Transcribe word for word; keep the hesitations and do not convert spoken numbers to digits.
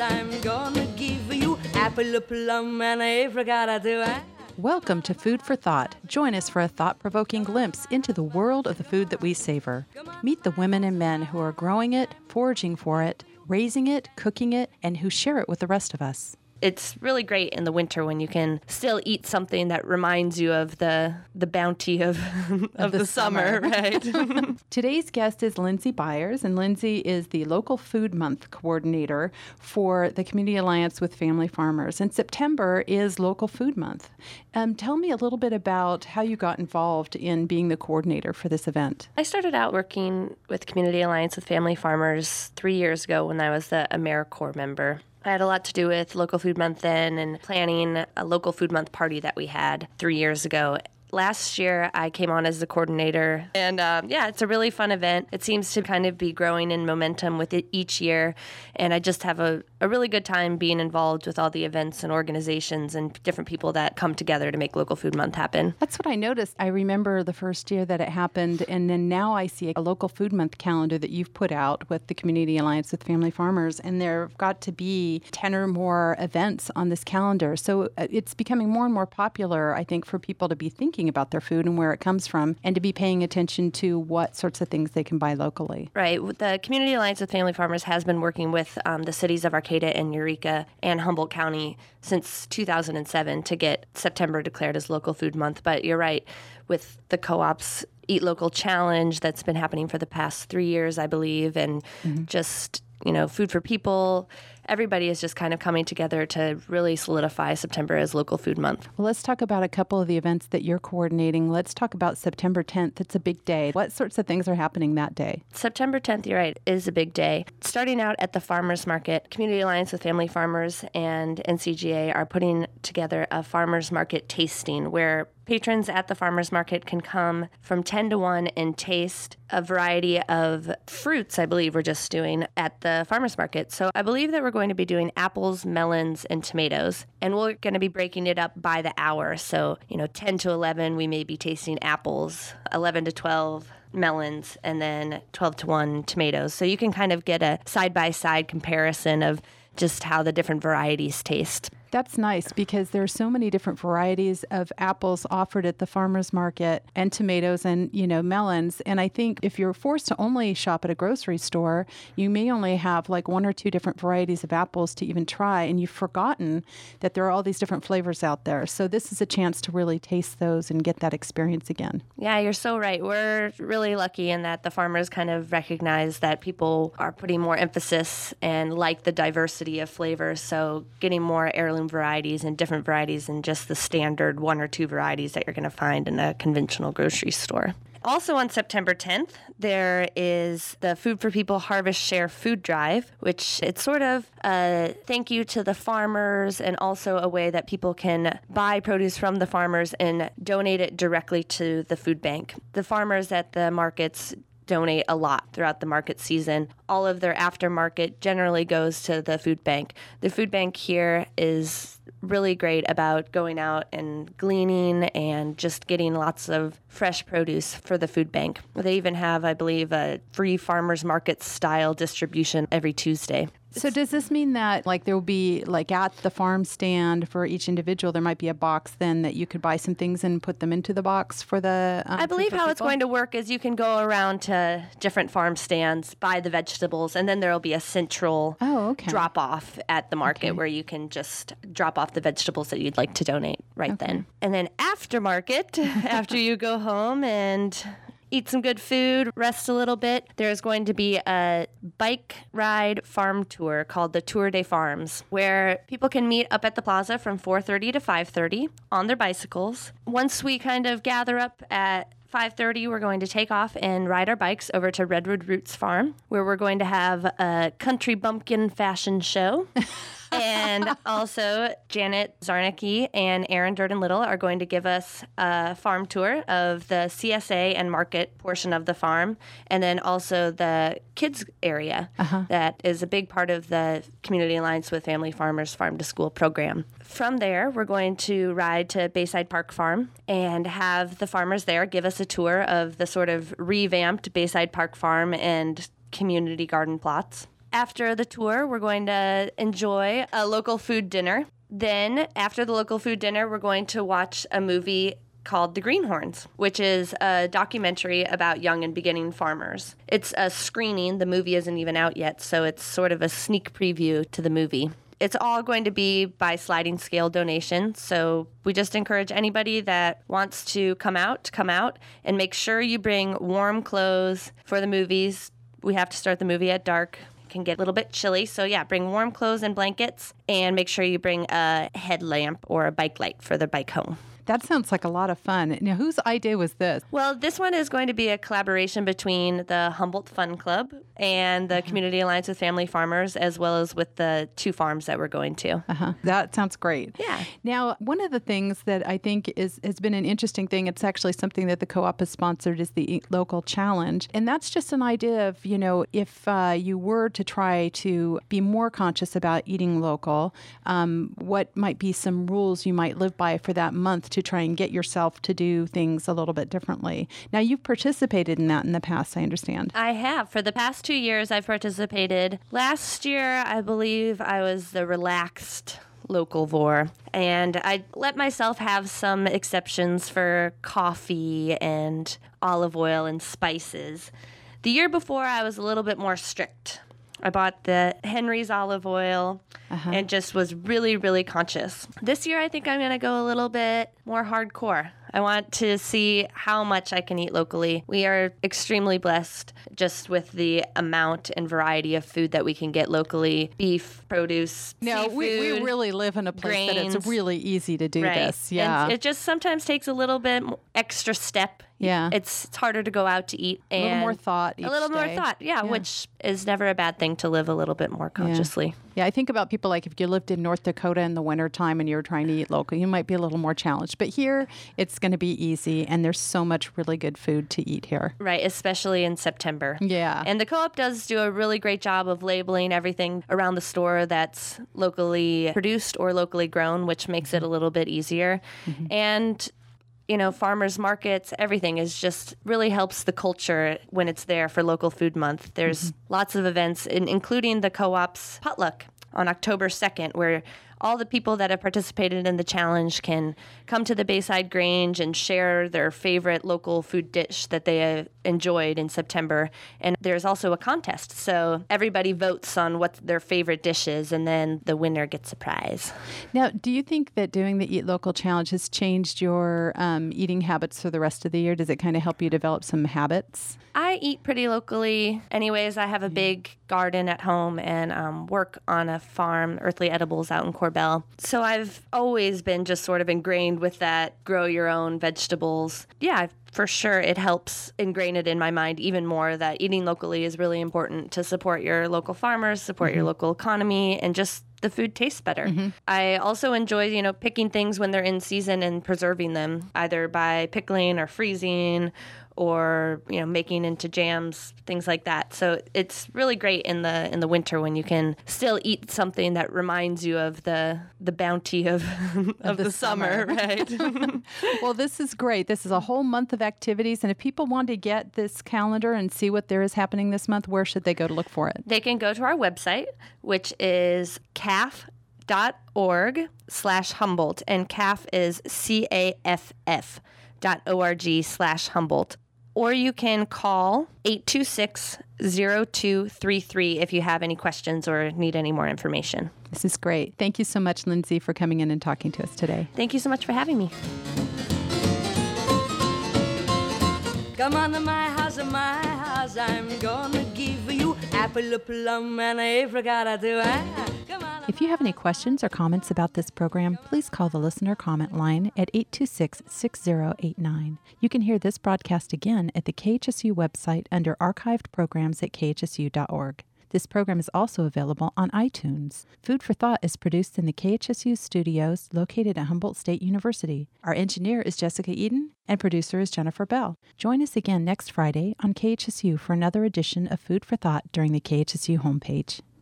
I'm gonna give you apple, a plum, and a apricot too. Welcome to Food for Thought. Join us for a thought-provoking glimpse into the world of the food that we savor. Meet the women and men who are growing it, foraging for it, raising it, cooking it, and who share it with the rest of us. It's really great in the winter when you can still eat something that reminds you of the the bounty of, of, of the, the summer, summer. right? Today's guest is Lindsay Byers, and Lindsay is the Local Food Month coordinator for the Community Alliance with Family Farmers. And September is Local Food Month. Um, tell me a little bit about how you got involved in being the coordinator for this event. I started out working with Community Alliance with Family Farmers three years ago when I was the AmeriCorps member. I had a lot to do with Local Food Month then and planning a Local Food Month party that we had three years ago. Last year, I came on as the coordinator, and um, yeah, it's a really fun event. It seems to kind of be growing in momentum with it each year, and I just have a, a really good time being involved with all the events and organizations and different people that come together to make Local Food Month happen. That's what I noticed. I remember the first year that it happened, and then now I see a Local Food Month calendar that you've put out with the Community Alliance with Family Farmers, and there have got to be ten or more events on this calendar. So it's becoming more and more popular, I think, for people to be thinking about their food and where it comes from, and to be paying attention to what sorts of things they can buy locally. Right. The Community Alliance with Family Farmers has been working with um, the cities of Arcata and Eureka and Humboldt County since two thousand seven to get September declared as Local Food Month. But you're right, with the co-op's Eat Local Challenge that's been happening for the past three years, I believe, and mm-hmm. just, you know, Food for People, everybody is just kind of coming together to really solidify September as Local Food Month. Well, let's talk about a couple of the events that you're coordinating. Let's talk about September tenth. It's a big day. What sorts of things are happening that day? September tenth, you're right, is a big day. Starting out at the Farmers Market, Community Alliance with Family Farmers and N C G A are putting together a Farmers Market tasting where patrons at the farmers market can come from ten to one and taste a variety of fruits, I believe we're just doing at the farmers market. So I believe that we're going to be doing apples, melons, and tomatoes, and we're going to be breaking it up by the hour. So, you know, ten to eleven, we may be tasting apples, eleven to twelve, melons, and then twelve to one tomatoes. So you can kind of get a side-by-side comparison of just how the different varieties taste. That's nice because there are so many different varieties of apples offered at the farmers market and tomatoes and, you know, melons. And I think if you're forced to only shop at a grocery store, you may only have like one or two different varieties of apples to even try. And you've forgotten that there are all these different flavors out there. So this is a chance to really taste those and get that experience again. Yeah, you're so right. We're really lucky in that the farmers kind of recognize that people are putting more emphasis and like the diversity of flavors. So getting more heirloom varieties and different varieties than just the standard one or two varieties that you're going to find in a conventional grocery store. Also on September tenth, there is the Food for People Harvest Share Food Drive, which it's sort of a thank you to the farmers and also a way that people can buy produce from the farmers and donate it directly to the food bank. The farmers at the markets donate a lot throughout the market season. All of their aftermarket generally goes to the food bank. The food bank here is really great about going out and gleaning and just getting lots of fresh produce for the food bank. They even have, I believe, a free farmers market style distribution every Tuesday. So does this mean that like there will be like at the farm stand for each individual, there might be a box then that you could buy some things and put them into the box for the um, I believe how people? It's going to work is you can go around to different farm stands, buy the vegetables, and then there will be a central oh, okay. drop off at the market okay. where you can just drop off the vegetables that you'd like to donate right okay. then. And then after market, after you go home and eat some good food, rest a little bit, there's going to be a bike ride farm tour called the Tour des Farms, where people can meet up at the plaza from four thirty to five thirty on their bicycles. Once we kind of gather up at five thirty, we're going to take off and ride our bikes over to Redwood Roots Farm, where we're going to have a country bumpkin fashion show. And also, Janet Zarnicki and Aaron Durden Little are going to give us a farm tour of the C S A and market portion of the farm, and then also the kids area uh-huh. that is a big part of the Community Alliance with Family Farmers Farm to School program. From there, we're going to ride to Bayside Park Farm and have the farmers there give us a tour of the sort of revamped Bayside Park Farm and community garden plots. After the tour, we're going to enjoy a local food dinner. Then, after the local food dinner, we're going to watch a movie called The Greenhorns, which is a documentary about young and beginning farmers. It's a screening. The movie isn't even out yet, so it's sort of a sneak preview to the movie. It's all going to be by sliding scale donation, so we just encourage anybody that wants to come out to come out, and make sure you bring warm clothes for the movies. We have to start the movie at dark. It can get a little bit chilly, so yeah, bring warm clothes and blankets, and make sure you bring a headlamp or a bike light for the bike home. That sounds like a lot of fun. Now, whose idea was this? Well, this one is going to be a collaboration between the Humboldt Fun Club and the mm-hmm. Community Alliance with Family Farmers, as well as with the two farms that we're going to. Uh-huh. That sounds great. Yeah. Now, one of the things that I think is has been an interesting thing, it's actually something that the co-op has sponsored, is the Eat Local Challenge. And that's just an idea of, you know, if uh, you were to try to be more conscious about eating local, um, what might be some rules you might live by for that month to try and get yourself to do things a little bit differently. Now, you've participated in that in the past, I understand. I have. For the past two years, I've participated. Last year, I believe I was the relaxed localvore, and I let myself have some exceptions for coffee and olive oil and spices. The year before, I was a little bit more strict. I bought the Henry's olive oil uh-huh. and just was really, really conscious. This year, I think I'm going to go a little bit more hardcore. I want to see how much I can eat locally. We are extremely blessed just with the amount and variety of food that we can get locally. Beef, produce, no, seafood, we, we really live in a place grains. that it's really easy to do right. this. Yeah. And it just sometimes takes a little bit extra step. Yeah. It's, it's harder to go out to eat. And a little more thought each A little day. more thought, yeah, yeah, which is never a bad thing to live a little bit more consciously. Yeah. yeah, I think about people like if you lived in North Dakota in the wintertime and you were trying to eat local, you might be a little more challenged. But here, it's going to be easy, and there's so much really good food to eat here. Right, especially in September. Yeah. And the co-op does do a really great job of labeling everything around the store that's locally produced or locally grown, which makes mm-hmm. it a little bit easier. Mm-hmm. And you know, farmers markets, everything is just really helps the culture when it's there for Local Food Month. There's mm-hmm. lots of events, in, including the co-op's potluck on October second, where all the people that have participated in the challenge can come to the Bayside Grange and share their favorite local food dish that they have enjoyed in September. And there's also a contest. So everybody votes on what their favorite dish is, and then the winner gets a prize. Now, do you think that doing the Eat Local Challenge has changed your um, eating habits for the rest of the year? Does it kind of help you develop some habits? I eat pretty locally anyways. I have a big garden at home and um, work on a farm, Earthly Edibles, out in Corbell. So I've always been just sort of ingrained with that grow your own vegetables. Yeah, for sure it helps ingrain it in my mind even more that eating locally is really important to support your local farmers, support mm-hmm. your local economy, and just the food tastes better. Mm-hmm. I also enjoy, you know, picking things when they're in season and preserving them, either by pickling or freezing or, you know, making into jams, things like that. So it's really great in the in the winter when you can still eat something that reminds you of the the bounty of of, of the, the summer, summer right? Well, this is great. This is a whole month of activities, and if people want to get this calendar and see what there is happening this month, where should they go to look for it? They can go to our website, which is C A F dot org slash Humboldt, and C A F is C A F F dot org slash Humboldt. Or you can call eight two six, zero two three three if you have any questions or need any more information. This is great. Thank you so much, Lindsay, for coming in and talking to us today. Thank you so much for having me. Come on to my house, my house, I'm gonna give you apple, a plum, and a apricot or two. Come on. If you have any questions or comments about this program, please call the listener comment line at eight two six, six zero eight nine. You can hear this broadcast again at the K H S U website under archived programs at K H S U dot org. This program is also available on iTunes. Food for Thought is produced in the K H S U studios located at Humboldt State University. Our engineer is Jessica Eden, and producer is Jennifer Bell. Join us again next Friday on K H S U for another edition of Food for Thought during the K H S U homepage.